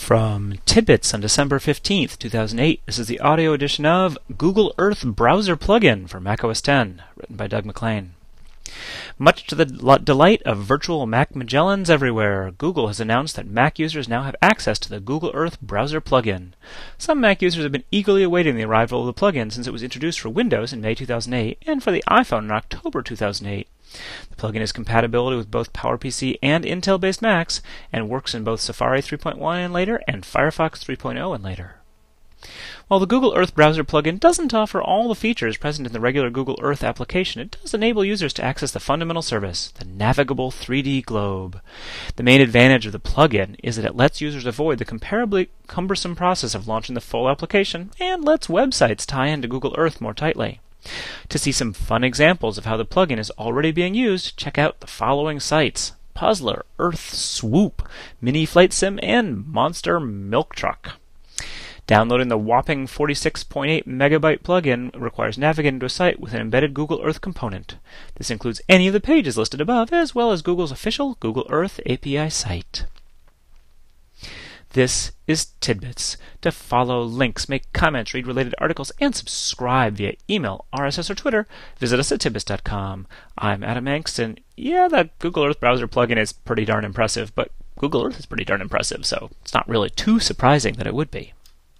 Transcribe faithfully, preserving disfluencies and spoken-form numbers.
From Tidbits on December fifteenth, two thousand eight, this is the audio edition of Google Earth Browser Plugin for Mac O S X, written by Doug MacLean. Much to the delight of virtual Mac Magellans everywhere, Google has announced that Mac users now have access to the Google Earth Browser plugin. Some Mac users have been eagerly awaiting the arrival of the plugin since it was introduced for Windows in May two thousand eight and for the iPhone in October two thousand eight. The plugin has compatibility with both PowerPC and Intel-based Macs and works in both Safari three point one and later and Firefox three point oh and later. While the Google Earth Browser plugin doesn't offer all the features present in the regular Google Earth application, it does enable users to access the fundamental service, the navigable three D globe. The main advantage of the plugin is that it lets users avoid the comparably cumbersome process of launching the full application and lets websites tie into Google Earth more tightly. To see some fun examples of how the plugin is already being used, check out the following sites: Puzzler, Earth Swoop, Mini Flight Sim, and Monster Milk Truck. Downloading the whopping forty-six point eight megabyte plugin requires navigating to a site with an embedded Google Earth component. This includes any of the pages listed above, as well as Google's official Google Earth A P I site. This is Tidbits. To follow links, make comments, read related articles, and subscribe via email, R S S, or Twitter, visit us at tidbits dot com. I'm Adam Angst, and yeah, that Google Earth Browser plugin is pretty darn impressive, but Google Earth is pretty darn impressive, so it's not really too surprising that it would be.